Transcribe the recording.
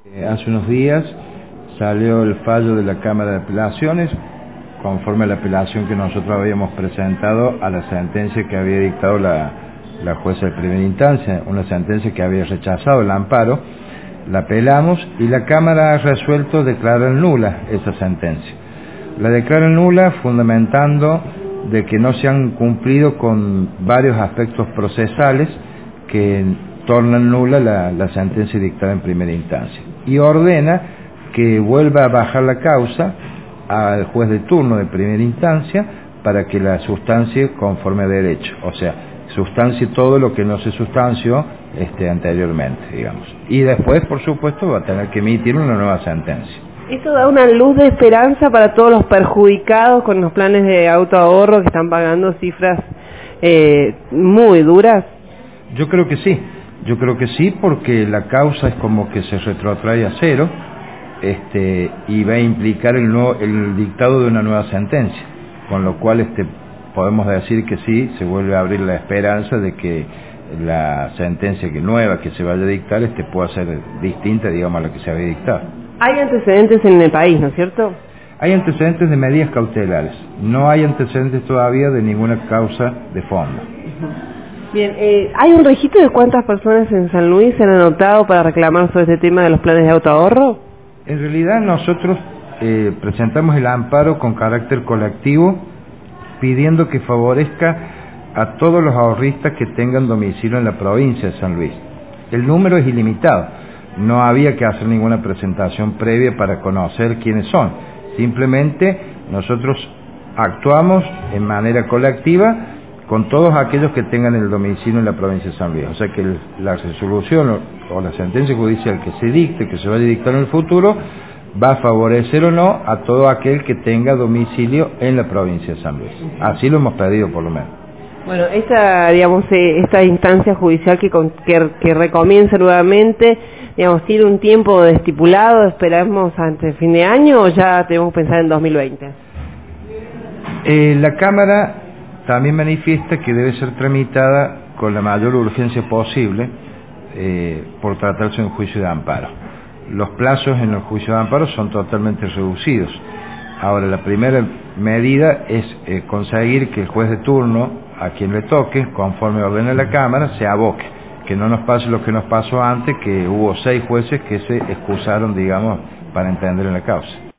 Hace unos días salió el fallo de la Cámara de Apelaciones conforme a la apelación que nosotros habíamos presentado a la sentencia que había dictado la jueza de primera instancia, una sentencia que había rechazado el amparo. La apelamos y la Cámara ha resuelto declarar nula esa sentencia. La declara nula fundamentando de que no se han cumplido con varios aspectos procesales que tornan nula la sentencia dictada en primera instancia, y ordena que vuelva a bajar la causa al juez de turno de primera instancia para que la sustancie conforme a derecho, o sea, sustancie todo lo que no se sustanció anteriormente, digamos. Y después, por supuesto, va a tener que emitir una nueva sentencia. ¿Esto da una luz de esperanza para todos los perjudicados con los planes de autoahorro que están pagando cifras muy duras? Yo creo que sí, porque la causa es como que se retrotrae a cero, y va a implicar el dictado de una nueva sentencia, con lo cual podemos decir que sí, se vuelve a abrir la esperanza de que la sentencia nueva que se vaya a dictar pueda ser distinta, digamos, a la que se había dictado. Hay antecedentes en el país, ¿no es cierto? Hay antecedentes de medidas cautelares, no hay antecedentes todavía de ninguna causa de fondo. Bien, ¿hay un registro de cuántas personas en San Luis se han anotado para reclamar sobre este tema de los planes de autoahorro? En realidad nosotros presentamos el amparo con carácter colectivo, pidiendo que favorezca a todos los ahorristas que tengan domicilio en la provincia de San Luis. El número es ilimitado, no había que hacer ninguna presentación previa para conocer quiénes son, simplemente nosotros actuamos en manera colectiva con todos aquellos que tengan el domicilio en la provincia de San Luis. O sea que la resolución o la sentencia judicial que se dicte, que se vaya a dictar en el futuro, va a favorecer o no a todo aquel que tenga domicilio en la provincia de San Luis. Así lo hemos pedido, por lo menos. Bueno, esta instancia judicial que recomienza nuevamente, ¿tiene un tiempo estipulado? ¿Esperamos antes de fin de año o ya debemos pensar en 2020? La Cámara también manifiesta que debe ser tramitada con la mayor urgencia posible por tratarse de un juicio de amparo. Los plazos en el juicio de amparo son totalmente reducidos. Ahora, la primera medida es conseguir que el juez de turno, a quien le toque, conforme ordena la Cámara, se aboque. Que no nos pase lo que nos pasó antes, que hubo 6 jueces que se excusaron, digamos, para entender en la causa.